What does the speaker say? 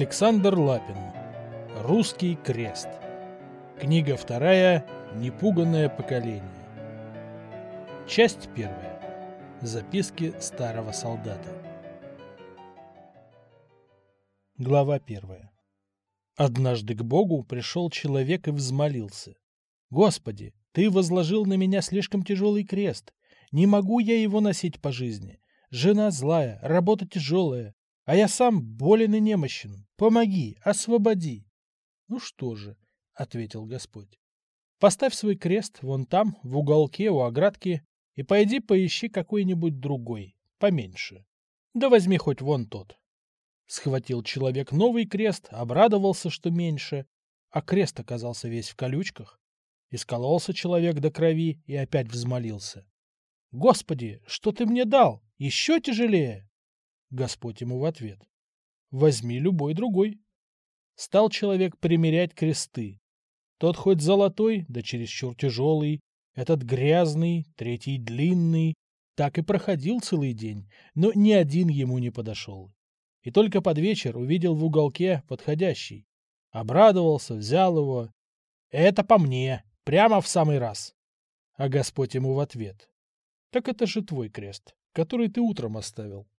Александр Лапин. Русский крест. Книга 2. Непуганное поколение. Часть 1. Записки старого солдата. Глава 1. Однажды к Богу пришел человек и взмолился: «Господи, Ты возложил на меня слишком тяжелый крест. Не могу я его носить по жизни. Жена злая, работа тяжелая, а я сам болен и немощен. Помоги, освободи». «Ну что же», — ответил Господь, — «поставь свой крест вон там, в уголке у оградки, и пойди поищи какой-нибудь другой, поменьше. Да возьми хоть вон тот». Схватил человек новый крест, обрадовался, что меньше, а крест оказался весь в колючках. Искололся человек до крови и опять взмолился: «Господи, что ты мне дал? Еще тяжелее!» Господь ему в ответ: «Возьми любой другой». Стал человек примерять кресты. Тот хоть золотой, да чересчур тяжелый, этот грязный, третий длинный. Так и проходил целый день, но ни один ему не подошел. И только под вечер увидел в уголке подходящий. Обрадовался, взял его. «Это по мне, прямо в самый раз». А Господь ему в ответ: «Так это же твой крест, который ты утром оставил».